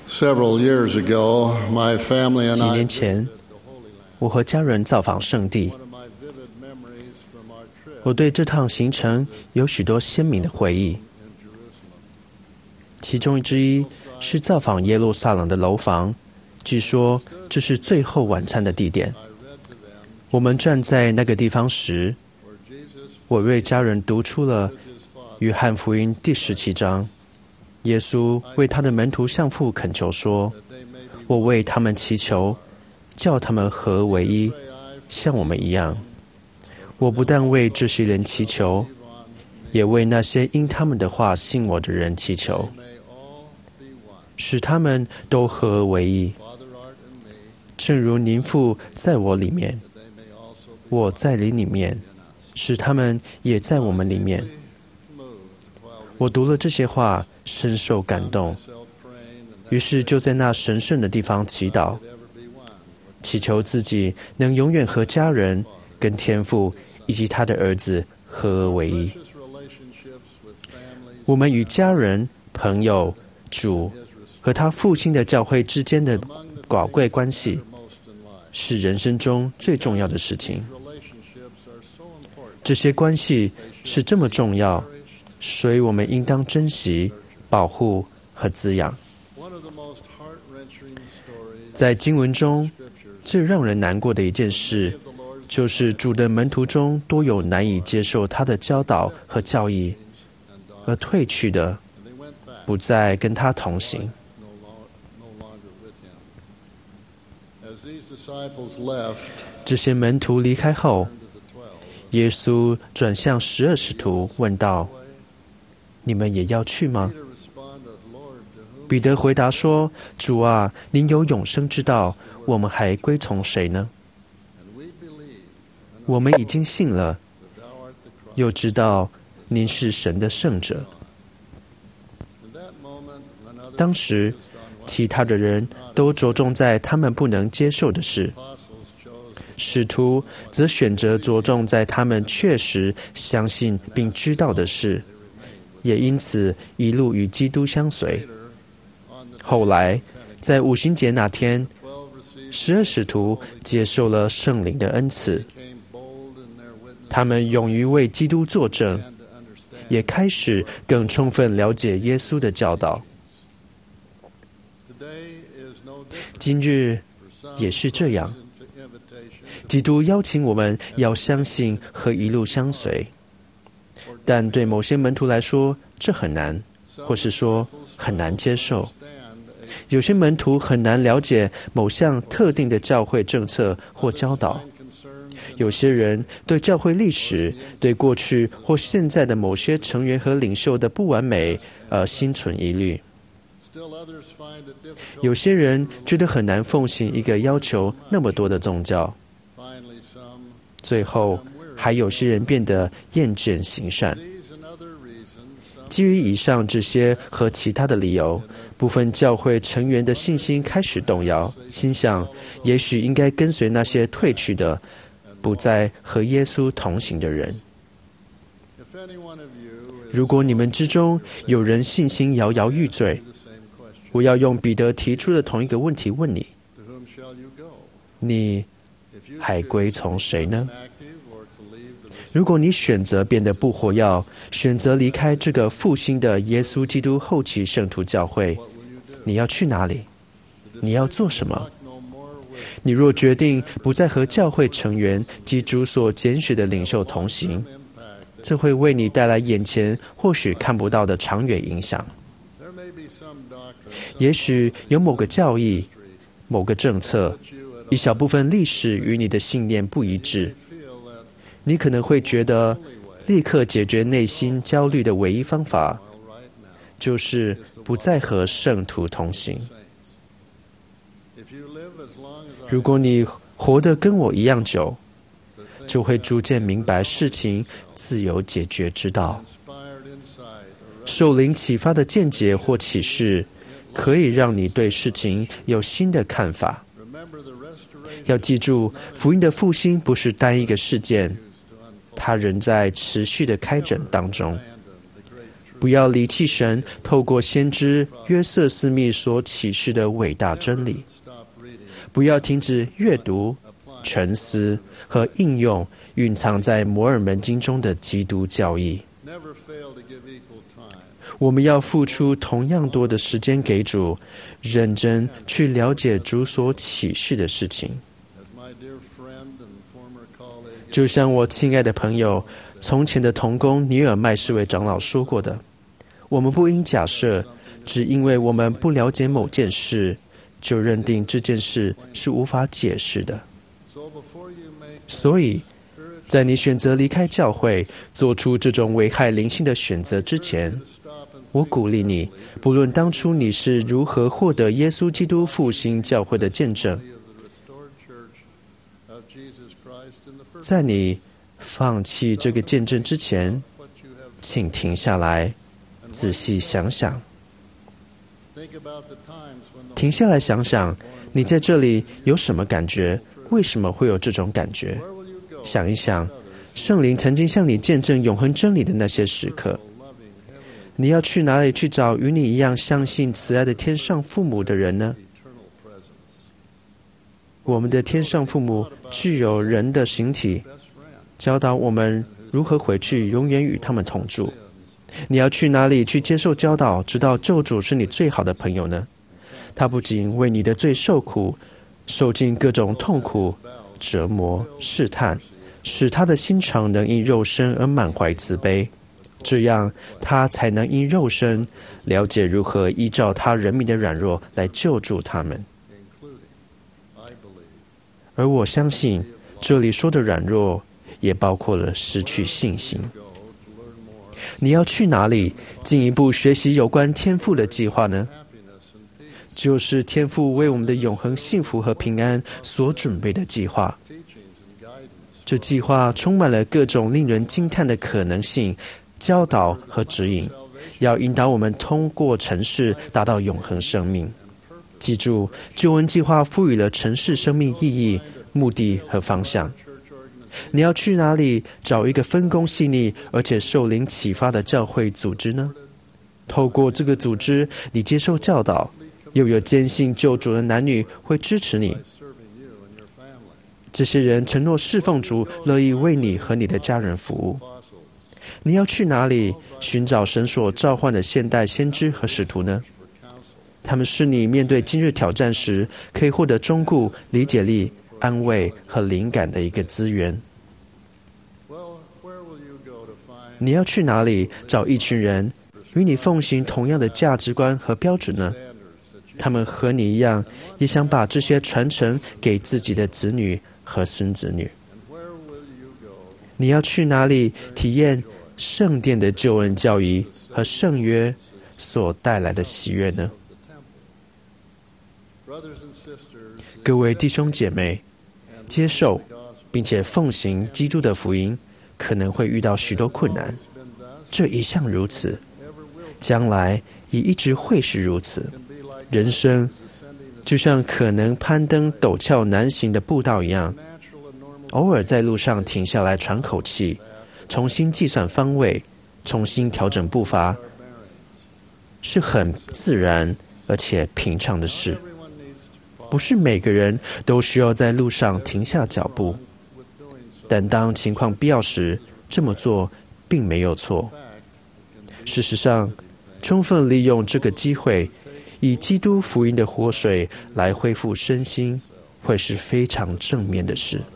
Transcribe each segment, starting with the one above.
Several years ago, my family and 几 I 年前，我和家人造访圣地。 one of my vivid memories from our trip 我对这趟行程有许多鲜明的回忆， in Jerusalem. 其中之一是造访耶路撒冷的楼房。据说这是最后晚餐的地点。 I read to them 我们站在那个地方时， where Jesus 我为家人读出了 with his Father 约翰福音第17章。耶稣为他的门徒向父恳求说： that they may be 我为他们祈求，叫他们合为一， pray I 像我们一样。我不但为这些人祈求， believe on me, 也为那些因他们的话信我的人祈求， may all be one. 使他们都合为一， Father art in me, 正如您父在我里面， that they may also be 我在你里面， in us. 使他们也在我们里面。 Moved while 我读了这些话，深受感 found 动， myself praying in 于 that 是就在那神圣的地方祈祷， could ever be one with 祈求自己能永远和家人、跟天父以及他的儿子合而为一。 precious relationships with families 我们与家人、朋友、主 his respect 和他父亲的教会之间的 among the 宝贵 things 关系， that matter most in life. 是人生中最重要的事情。 Relationships are so important. 这些关系是这么重要， Cherished. 所以我们应当珍惜、保护和滋养。 One of the most heart-wrenching stories 在经文中， scriptures 最让人难过的一件事， of the Lord's 就是主的门徒中多有难以接受他的教导和教义， and 而退去的 and they went back 不再跟他同行。 no longer with him. As these disciples left 这些门徒离开后， to the 12, 耶稣转向12使徒问道：“你们也要去吗？” Peter responded, Lord, to whom 彼得回答说：“主啊，您有永生之道，我们还归从谁呢？ and we believe 我们已经信了， that thou art the Christ. 又知道您是神的圣者。” In that moment, when others 当时， focused on what 其他的人都着重在他们不能接受的事， apostles chose 使徒则选择着重在他们确实相信并知道的事，也因此一路与基督相随。 later on the 后来，在五旬节那天， 12 received 12使徒接受了圣灵的恩赐， became bold in their witness 他们勇于为基督作证， and to understand 也开始更充分了解耶稣的教导。 today is no different 今日 for some 也是这样， invitation 基督邀请我们要相信和一路相随，但对某些门徒来说，这很难，或是说很难接受。 stand 有些门徒很难了解某项特定的教会政策或教导， concerns 有些人对教会历史、对过去或现在的某些成员和领袖的不完美心存疑虑。 still others find it difficult 有些人觉得很难奉行一个要求那么多的宗教。 finally some 最后，还有些人变得厌倦行善。 these and other reasons some 基于以上这些和其他的理由，部分教会成员的信心开始动摇，心想也许应该跟随那些退去的、不再和耶稣同行的人。 if any one of you is 如果你们之中有人信心摇摇欲坠， the same question 我要用彼得提出的同一个问题问你： to whom shall you go 你 if you 还归从谁呢？ active or to leave the 如果你选择变得不活跃，选择离开这个复兴的耶稣基督后期圣徒教会， what will you do 你要去哪里？你要做什么？ no more with 你若决定不再和教会成员及主所拣选的领袖同行， impact 这会为你带来眼前或许看不到的长远影响。 there may be some doctrine 也许有某个教义、某个政策、 that you at 一小部分历史与你的信念不一致， feel that 你可能会觉得立刻解决内心焦虑的唯一方法 well right now 就是不再和圣徒同行。 saints if you live as long as I 如果你活得跟我一样久，就会逐渐明白事情自有解决之道。 inspired insight or 受灵启发的见解或启示，可以让你对事情有新的看法。 remember the restoration 要记住，福音的复兴不是单一个事件， to unfold 它仍在持续的开展当中。 the great truth 不要离弃神透过先知约瑟斯密所启示的伟大真理，不要停止阅读、沉思和应用蕴藏在摩尔门经中的基督教义。我们要付出同样多的时间给主，认真去了解主所启示的事情。就像我亲爱的朋友从前的同工尼尔麦士韦长老说过的，我们不应假设只因为我们不了解某件事，就认定这件事是无法解释的。所以在你选择离开教会，做出这种危害灵性的选择之前，我鼓励你，不论当初你是如何获得耶稣基督复兴教会的见证，在你放弃这个见证之前，请停下来，仔细想想。停下来想想，你在这里有什么感觉？为什么会有这种感觉？想一想，圣灵曾经向你见证永恒真理的那些时刻。你要去哪里去找与你一样相信慈爱的天上父母的人呢？我们的天上父母具有人的形体，教导我们如何回去永远与他们同住。你要去哪里去接受教导，知道救主是你最好的朋友呢？他不仅为你的罪受苦，受尽各种痛苦、折磨、试探，使他的心肠能因肉身而满怀慈悲，这样他才能因肉身了解如何依照他人民的软弱来救助他们。而我相信这里说的软弱也包括了失去信心。你要去哪里进一步学习有关天父的计划呢？就是天父为我们的永恒幸福和平安所准备的计划。这计划充满了各种令人惊叹的可能性、教导和指引，要引导我们通过尘世达到永恒生命。记住，救恩计划赋予了尘世生命意义、目的和方向。你要去哪里找一个分工细腻而且受灵启发的教会组织呢？透过这个组织，你接受教导，又有坚信救主的男女会支持你。这些人承诺侍奉主，乐意为你和你的家人服务。你要去哪里寻找神所召唤的现代先知和使徒呢？他们是你面对今日挑战时可以获得忠固、理解力、安慰和灵感的一个资源。你要去哪里找一群人与你奉行同样的价值观和标准呢？他们和你一样，也想把这些传承给自己的子女和孙子女。你要去哪里体验圣殿的救恩教义和圣约所带来的喜悦呢？各位弟兄姐妹，接受并且奉行基督的福音，可能会遇到许多困难，这一向如此，将来也一直会是如此。人生就像可能攀登陡峭难行的步道一样，偶尔在路上停下来喘口气，重新计算方位，重新调整步伐，是很自然而且平常的事。不是每个人都需要在路上停下脚步，但当情况必要时，这么做并没有错。事实上，充分利用这个机会，以基督福音的活水来恢复身心，会是非常正面的事。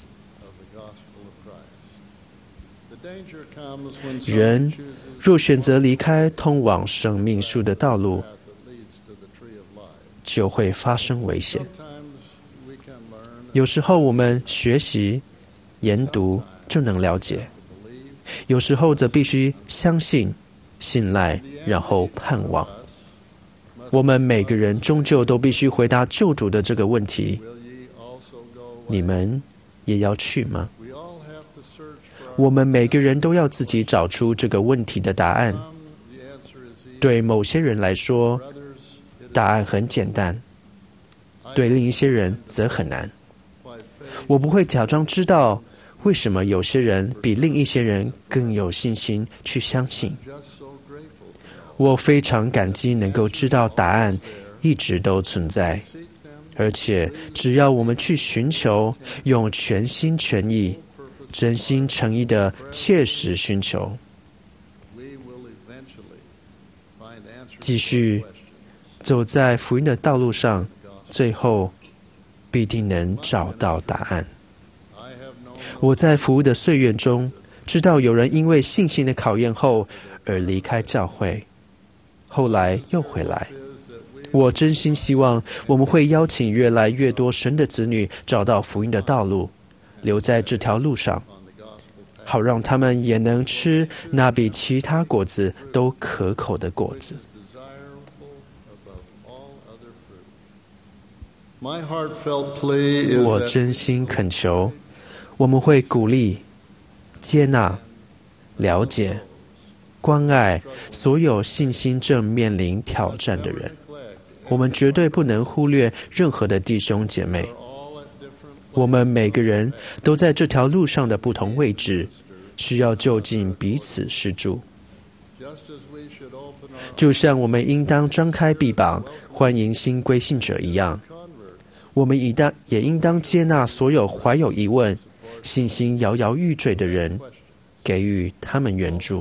人若选择离开通往生命树的道路，就会发生危险。有时候我们学习、研读就能了解，有时候则必须相信、信赖，然后盼望。我们每个人终究都必须回答救主的这个问题：你们也要去吗？我们每个人都要自己找出这个问题的答案。对某些人来说，答案很简单，对另一些人则很难。我不会假装知道为什么有些人比另一些人更有信心去相信。 我非常感激能够知道答案一直都存在，而且只要我们去寻求，用全心全意、真心诚意的切实寻求，继续走在福音的道路上，最后必定能找到答案。我在服务的岁月中，知道有人因为信心的考验后而离开教会，后来又回来。我真心希望我们会邀请越来越多神的子女找到福音的道路，留在这条路上，好让他们也能吃那比其他果子都可口的果子。我真心恳求，我们会鼓励、接纳、了解、关爱所有信心正面临挑战的人。我们绝对不能忽略任何的弟兄姐妹。我们每个人都在这条路上的不同位置，需要就近彼此施助。就像我们应当张开臂膀欢迎新归信者一样，我们也应当接纳所有怀有疑问、信心摇摇欲坠的人，给予他们援助。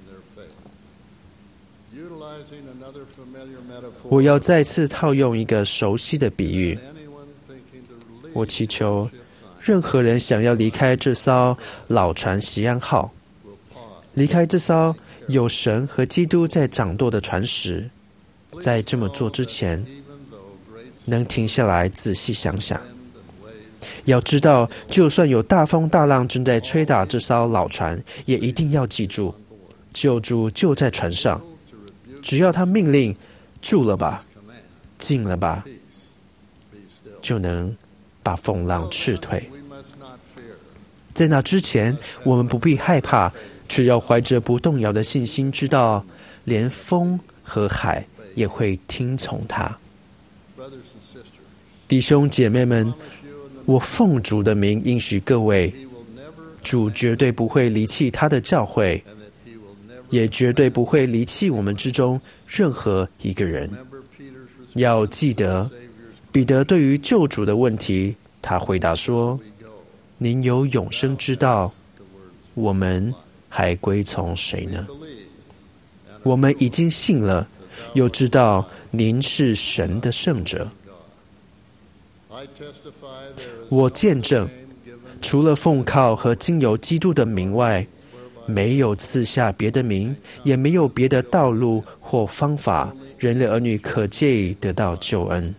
我要再次套用一个熟悉的比喻，我祈求任何人想要离开这艘老船锡安号，离开这艘有神和基督在掌舵的船时，在这么做之前，能停下来仔细想想。要知道，就算有大风大浪正在吹打这艘老船，也一定要记住，救主就在船上，只要他命令住了吧，静了吧，就能把风浪斥退。在那之前，我们不必害怕，却要怀着不动摇的信心，知道连风和海也会听从他。弟兄姐妹们，我奉主的名应许各位，主绝对不会离弃他的教会，也绝对不会离弃我们之中任何一个人。要记得，彼得对于救主的问题，他回答说：您有永生之道，我们还归从谁呢？我们已经信了，又知道您是神的圣者。我见证，除了奉靠和经由基督的名外，没有赐下别的名，也没有别的道路或方法，人类儿女可借以得到救恩。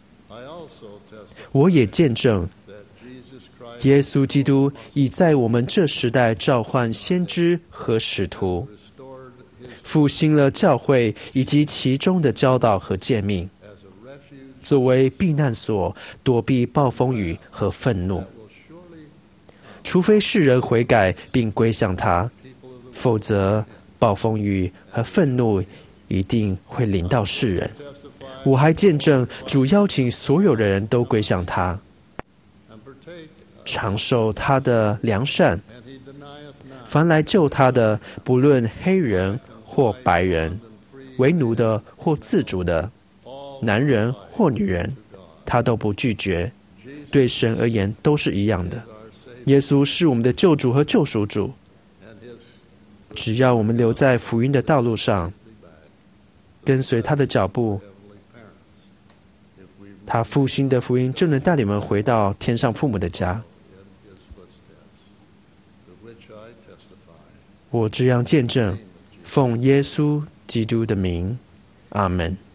我也见证，耶稣基督已在我们这时代召唤先知和使徒，复兴了教会以及其中的教导和诫命，作为避难所，躲避暴风雨和愤怒。除非世人悔改并归向他，否则暴风雨和愤怒一定会临到世人。我还见证主邀请所有的人都归向他，尝受他的良善。凡来救他的，不论黑人或白人，为奴的或自主的，男人或女人，他都不拒绝。对神而言都是一样的。耶稣是我们的救主和救赎主，只要我们留在福音的道路上，跟随他的脚步，他复兴的福音就能带你们回到天上父母的家。我这样见证，奉耶稣基督的名，阿们。